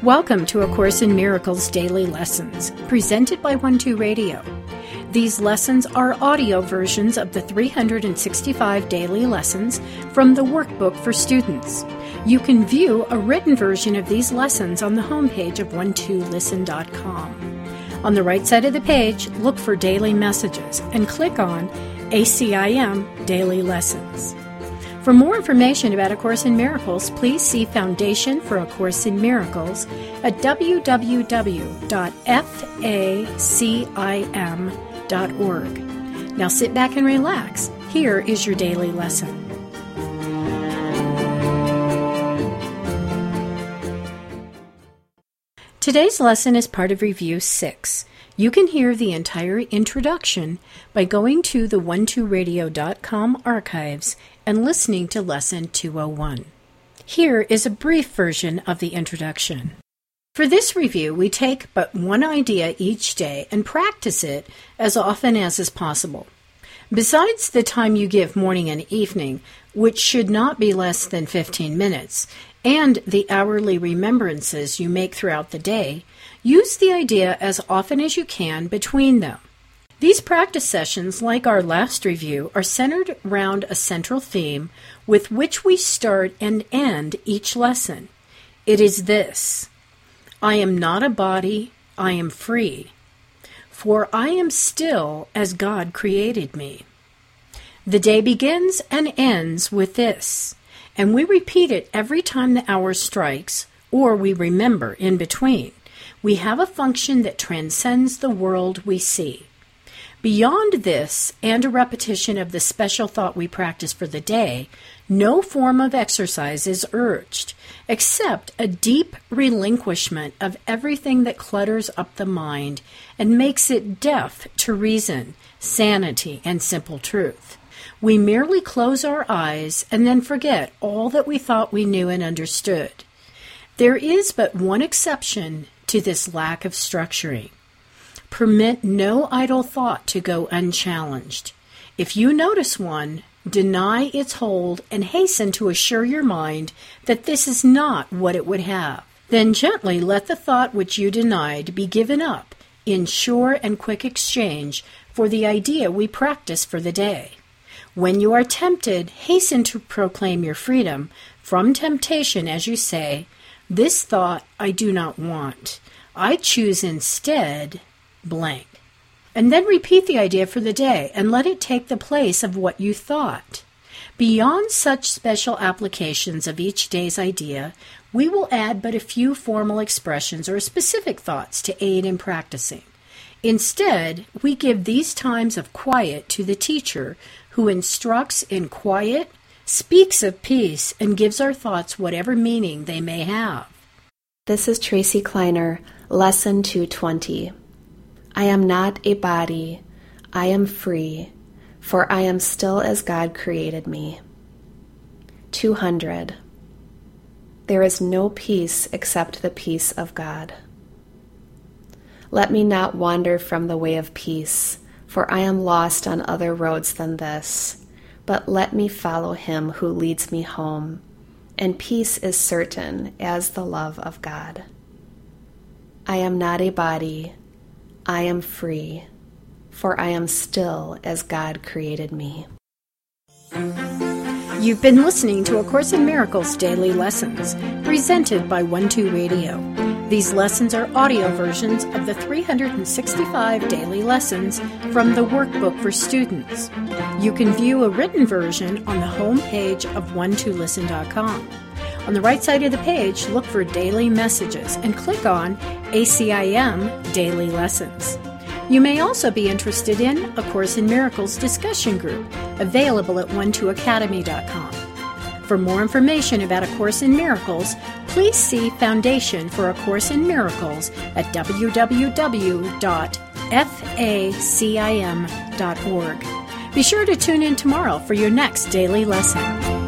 Welcome to A Course in Miracles Daily Lessons, presented by 12 Radio. These lessons are audio versions of the 365 daily lessons from the workbook for students. You can view a written version of these lessons on the homepage of 12listen.com. On the right side of the page, look for Daily Messages and click on ACIM Daily Lessons. For more information about A Course in Miracles, please see Foundation for A Course in Miracles at www.facim.org. Now sit back and relax. Here is your daily lesson. Today's lesson is part of Review 6. You can hear the entire introduction by going to the 12radio.com archives and listening to Lesson 201. Here is a brief version of the introduction. For this review, we take but one idea each day and practice it as often as is possible. Besides the time you give morning and evening, which should not be less than 15 minutes, and the hourly remembrances you make throughout the day, use the idea as often as you can between them. These practice sessions, like our last review, are centered around a central theme with which we start and end each lesson. It is this: I am not a body, I am free, for I am still as God created me. The day begins and ends with this, and we repeat it every time the hour strikes, or we remember in between. We have a function that transcends the world we see. Beyond this, and a repetition of the special thought we practice for the day, no form of exercise is urged, except a deep relinquishment of everything that clutters up the mind and makes it deaf to reason, sanity, and simple truth. We merely close our eyes and then forget all that we thought we knew and understood. There is but one exception to this lack of structuring. Permit no idle thought to go unchallenged. If you notice one, deny its hold and hasten to assure your mind that this is not what it would have. Then gently let the thought which you denied be given up in sure and quick exchange for the idea we practice for the day. When you are tempted, hasten to proclaim your freedom from temptation as you say, "This thought I do not want. I choose instead blank." And then repeat the idea for the day and let it take the place of what you thought. Beyond such special applications of each day's idea, we will add but a few formal expressions or specific thoughts to aid in practicing. Instead, we give these times of quiet to the teacher who instructs in quiet, speaks of peace, and gives our thoughts whatever meaning they may have. This is Tracy Kleiner, Lesson 220. I am not a body, I am free, for I am still as God created me. 200. There is no peace except the peace of God. Let me not wander from the way of peace, for I am lost on other roads than this, but let me follow him who leads me home, and peace is certain as the love of God. I am not a body, I am free, for I am still as God created me. You've been listening to A Course in Miracles Daily Lessons, presented by 12 Radio. These lessons are audio versions of the 365 daily lessons from the workbook for students. You can view a written version on the home page of 12listen.com. On the right side of the page, look for Daily Messages and click on ACIM Daily Lessons. You may also be interested in A Course in Miracles discussion group, available at 12academy.com. For more information about A Course in Miracles, please see Foundation for A Course in Miracles at www.facim.org. Be sure to tune in tomorrow for your next daily lesson.